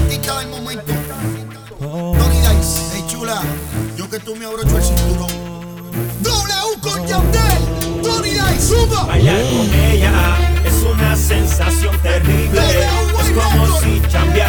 artista del momento. Tony Dice, hey chula, yo que tú me abrocho el cinturón. W con Yandel, Tony Dice, suba. Bailar con ella es una sensación terrible. Es como si